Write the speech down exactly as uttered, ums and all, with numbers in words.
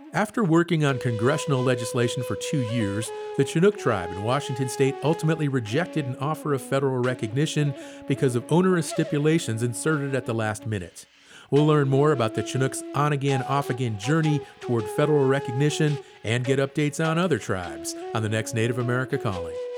After working on congressional legislation for two years, the Chinook tribe in Washington state ultimately rejected an offer of federal recognition because of onerous stipulations inserted at the last minute. We'll learn more about the Chinook's on-again, off-again journey toward federal recognition and get updates on other tribes on the next Native America Calling.